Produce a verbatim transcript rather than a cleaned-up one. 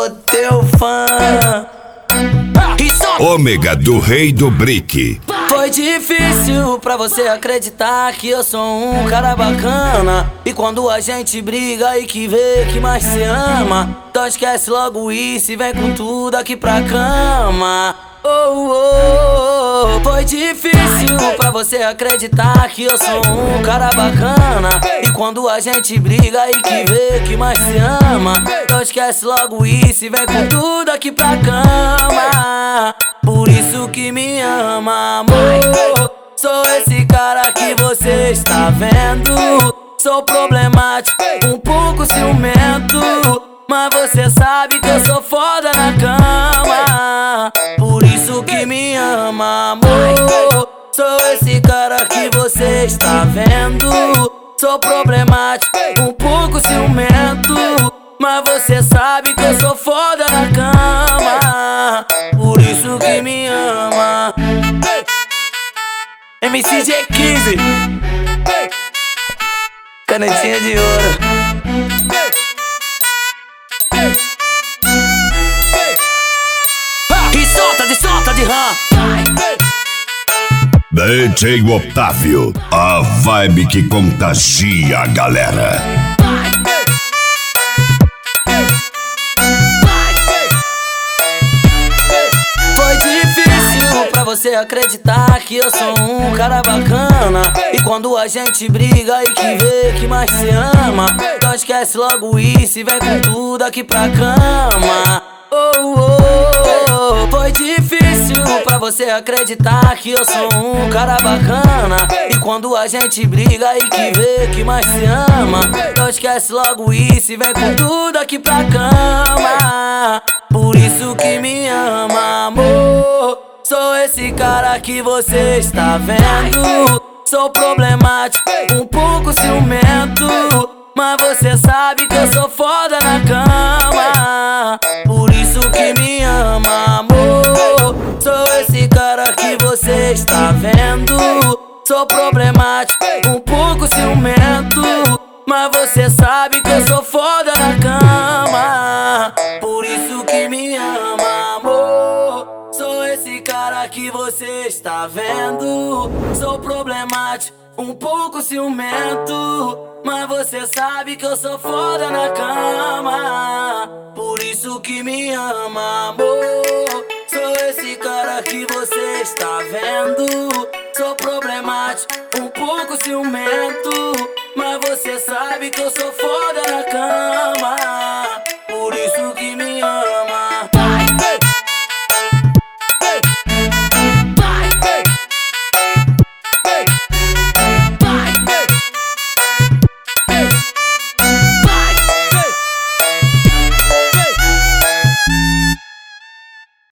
sou teu fã. Ômega do Rei do Brick. Foi difícil pra você acreditar que eu sou um cara bacana. E quando a gente briga e que vê que mais se ama, então esquece logo isso e vem com tudo aqui pra cama. Oh, oh, oh. Foi difícil pra você acreditar que eu sou um cara bacana. E quando a gente briga e que vê que mais se ama, então esquece logo isso e vem com tudo aqui pra cama. Por isso que me ama, amor. Sou esse cara que você está vendo. Sou problemático, um pouco ciumento, mas você sabe que eu sou foda na cama. Por isso que me ama, amor. Sou esse cara que você está vendo. Sou problemático, um pouco ciumento, mas você sabe que eu sou foda na cama. Por isso que me ama. M C G quinze, canetinha de ouro. E solta de solta de rã. D J Otávio, a vibe que contagia a galera. Foi difícil pra você acreditar que eu sou um cara bacana. E quando a gente briga e que vê que mais se ama, então esquece logo isso e vem com tudo aqui pra cama. Oh, oh, oh. Foi difícil pra você acreditar que eu sou um cara bacana. E quando a gente briga e que vê que mais se ama, então esquece logo isso e vem com tudo aqui pra cama. Por isso que me ama, amor. Sou esse cara que você está vendo. Sou problemático, um pouco ciumento, mas você sabe que eu sou foda na cama. Por isso que me ama, amor. Sou esse cara que você está vendo. Sou problemático, um pouco ciumento, mas você sabe que eu sou foda na cama. Por isso que me ama, amor. Sou esse cara que você está vendo. Sou problemático, um pouco ciumento, mas você sabe que eu sou foda na cama. Por isso que me ama, amor. Sou esse cara que você está vendo. Sou problemático, um pouco ciumento, mas você sabe que eu sou foda na cama.